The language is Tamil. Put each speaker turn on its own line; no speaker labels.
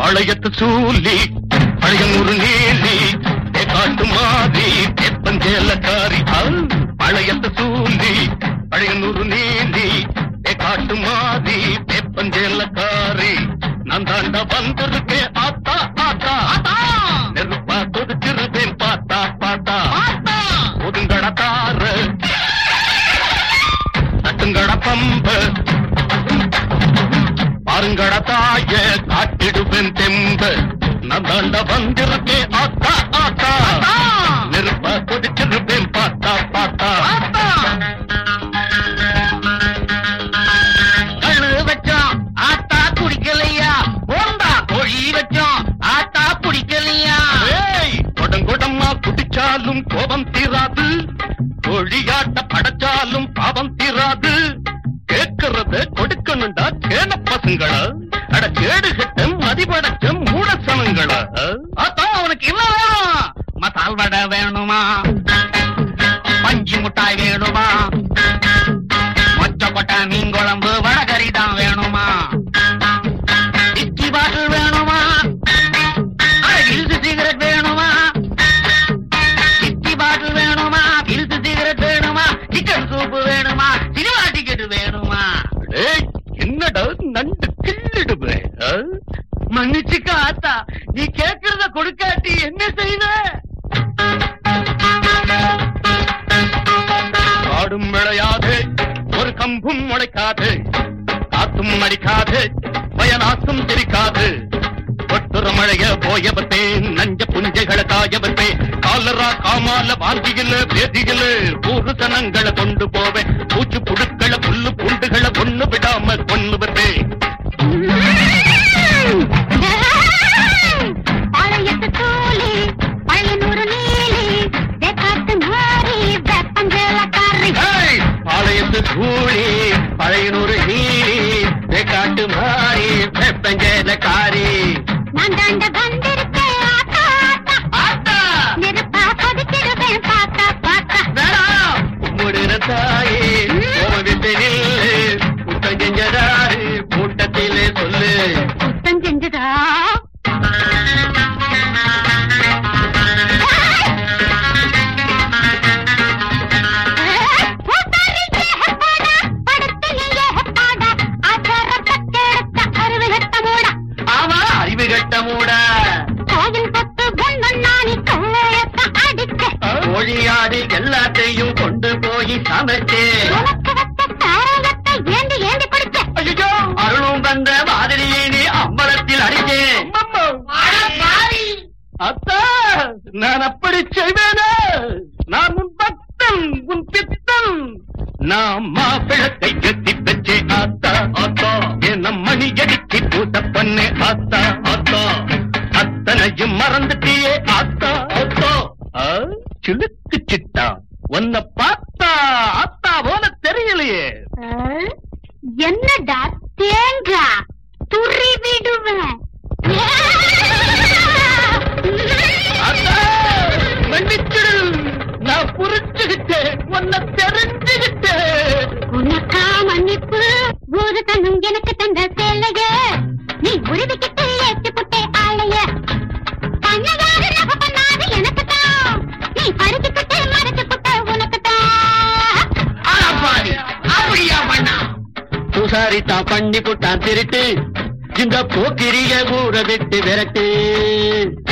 பழையத்து சூலி பழையனூறு நீலி காட்டு மாறி தெப்பஞ்சேலக்காரி பழையத்து சூலி பழையனூறு நீலி காட்டு மாறி தெப்பஞ்சேலக்காரி நான் தாண்ட வந்திருக்கேன் ஆத்தா ஆத்தா நெருப்பா கொதிச்சிருவேன் பாத்தா பாத்தா ஒதுங்கட தாறு தட்டுங்கட பம்பு பாருங்கட தாய காட்டிடுவேன் தெம்பு நான் தாண்ட வந்திருக்கேன் ஆத்தா ஆத்தா நெருப்பா கொதிச்சிருவேன் பாத்தா பாத்தா கண்ணு வச்சோம் ஆத்தா குடிக்கலையா போண்டா கோழி வச்சோம் ஆத்தா குடிக்கலையா கொடங்கொடமா குடிச்சாலும் கோபம் தீராது கோழியாட்ட படைச்சாலும் பாவம் தீராது கேட்கறத கொடுக்கணுண்டா கேன பசங்கள அட கேடு கட்டம் மதிபடைச்ச மூடசனங்கள அதான் அவனுக்கு என்ன வேணும் மசால் வடை வேணுமா பஞ்சி முட்டாய் வேணுமா மொச்ச கொட்டை மீன் குழம்பு வடகரிதான் வேணுமா இட்லி பாட்டில் வேணுமா சிகரெட் வேணுமா இட்லி பாட்டில் வேணுமா பில்ஸ் சிகரெட் வேணுமா சிக்கன் சூப்பு வேணுமா சினிமா டிக்கெட் வேணுமா என்னடா நண்டு கிள்ளிடுவேன் மன்னிச்சுக்க ஆத்தா நீ கேட்கறத கொடுக்காட்டி என்ன செய்வ காடும் விளையாது ஒரு கம்பும் முளைக்காது காத்தும் அடிக்காது வயலாசும் திரிக்காது ஒட்டுற மழைய போயவத்தேன் நஞ்ச புஞ்சைகளை காயவத்தே காலரா காமால வாந்தியில பேதியில பூரு சனங்களை கொண்டு போவேன் பூச்சு புழுக்களை புல்லு பூண்டுகளை கொண்டு விடாம கொண்டு வந்தேன் பாளையத்து கூலி பழையனூறு நீலி காட்டு மாறி வெப்பஞ்சேலக்காரி நான் தாண்ட வந்திருக்கேன் ஆத்தா ஆத்தா நெருப்பா கொதிச்சிடுவேன் பாத்தா பாத்தா முடுற தாயே விட்டு நில்லு குத்தம் செஞ்சதாரு கூட்டத்திலே சொல்லு குத்தம் செஞ்சதா கோழியாடி எல்லாத்தையும் கொண்டு போய் சமைச்சு அருளும் வந்த மாதிரியே நீ அம்பலத்தில் அடிச்சேன் அத்தா நான் அப்படி செய்வேனே நான் உன் பக்தன் உன் பித்தன் நான் மாப்பிளத்தை கட்டி பெற்றே ஆத்தா ஆத்தா என்ன மணி அடிச்சு பூட்ட பண்ணே ஆத்தா ஆத்தா அத்தனையும் மறந்துட்டியே ஆத்தா ஆத்தா சிலுக்கு சிட்டா உன்னை பார்த்தா அத்தா போல தெரியலையே
என்னடா தேங்கா துறி விடுவேன்
மன்னிச்சிடு நான் புரிஞ்சுகிட்டேன் உன்னை தெரிஞ்சுகிட்டேன்
உனக்கா மன்னிப்பு ஒரு தன்னும் எனக்கு தந்த சேலைய நீ உருவிக்கிட்டு ஏற்று புட்டே ஆளைய பண்ணதாரு நகை பண்ணாது எனக்கு தான் நீ பறிச்சுக்கிட்டு மறைச்சு புட்ட உனக்கு தான்
அப்படியா பண்ணா பூசாரி தான் பண்ணி புட்டான் திருட்டு இந்த போக்கிரிய ஊரை விட்டு விரட்டு